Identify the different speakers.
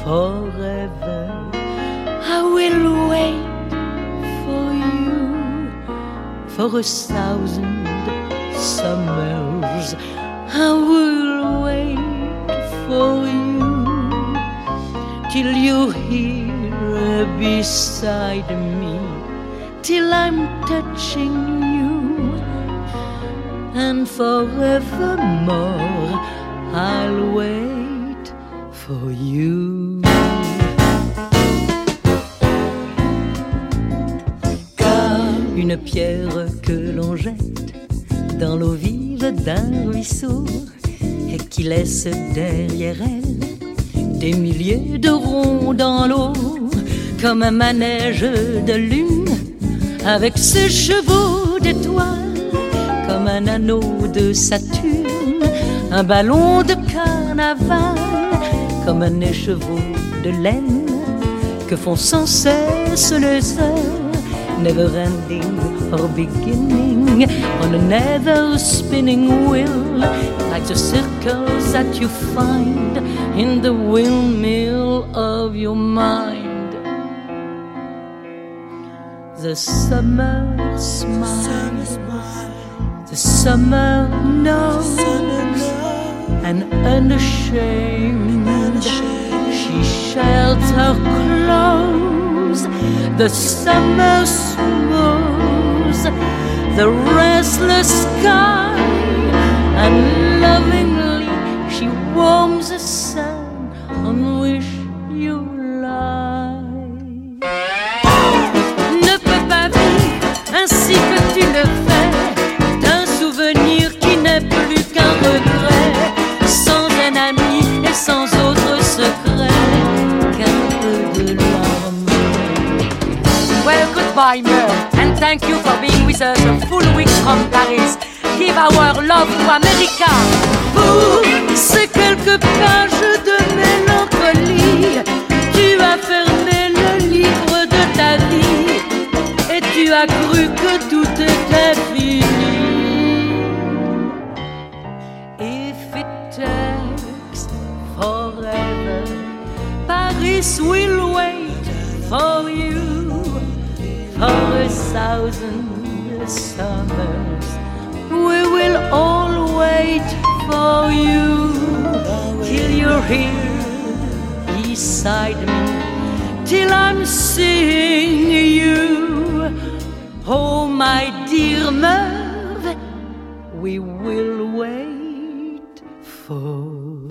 Speaker 1: forever. I will wait for you for 1,000 summers. I will wait for you till you're here beside me, till I'm touching you, and forevermore I'll wait for you. Comme une pierre que l'on jette dans l'eau vive d'un ruisseau et qui laisse derrière elle des milliers de ronds dans l'eau, comme un manège de lune avec ses chevaux d'étoiles, comme un anneau de Saturne, un ballon de carnaval, comme un écheveau de laine que font sans cesse les heures, never ending or beginning on a never spinning wheel, like the circles that you find in the windmill of your mind. The summer smiles, the summer knows, and unashamed she shelters her clothes. The summer smooths the restless sky, and lovingly she warms the sun on which you lie. Ne peux pas vivre ainsi que tu le fais, d'un souvenir qui n'est plus qu'un regret, sans un ami et sans autre secret qu'un peu de larmes.
Speaker 2: Well, goodbye, Merle, and thank you for being with us a full week from Paris. Give our love to America.
Speaker 1: Pour ces quelques pages de mélancolie, tu as fermé le livre de ta vie et tu as cru que tout était fini. If it takes forever, Paris will wait for you for 1,000 summers. We will all wait for you till you're here beside me, till I'm seeing you. Oh, my dear Merve, we will wait for